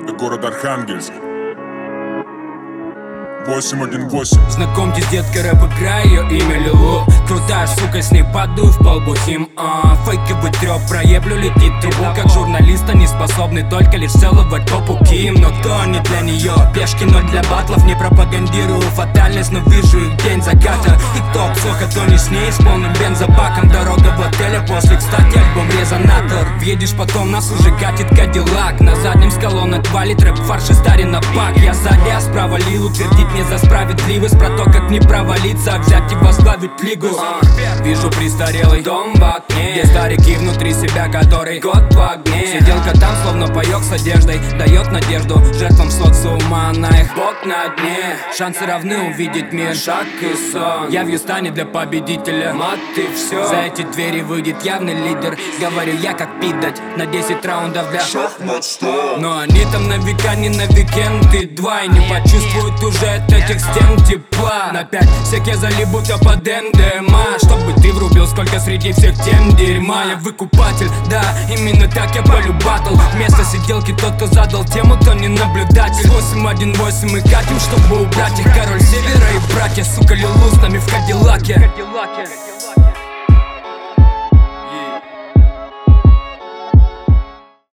город Архангельск. 818. Знакомьтесь, детка, рэп играй, ее имя Лилу. Крутая сука, с ней падаю в полбухим. Фейковый трёп, проеблю, летит трубу. Как журналиста, не способны только лишь целовать попу Ким. Но кто не для нее, пешки, но для батлов. Не пропагандирую фатальность, но вижу их день заката. И кто псоха, то не с ней, с полным бензобаком. Дорога в отеле, после, кстати, альбом резонатор. Въедешь, потом нас уже катит Кадиллак. На заднем с колонок валит рэп, фарш и старина пак. Я сзади, а справа Лилу твердит не за справедливость, про то, как не провалиться, а взять и возглавить лигу. Вижу престарелый дом в окне, где старики внутри себя, который год в огне. Сиделка там, словно паёк с одеждой, дает надежду жертвам социума, на их бок на дне. Шансы равны увидеть мир, шаг и сон. Явью станет для победителя мат и все. За эти двери выйдет явный лидер. Говорю я как пидать на 10 раундов для шахмат 100. Но они там на века, не на викенды два. И не почувствуют уже от этих стен тепла. На 5 всякие залибутся под МДМА. Чтобы ты врубил, сколько среди всех тем дерьма. Я выкупатель, да, именно так я полюбатал. Вместо сиделки тот, кто задал тему, то не наблюдатель. 818 мы катим, чтобы убрать их. Король севера и братья, сука, Лилу с нами в Кадиллаке.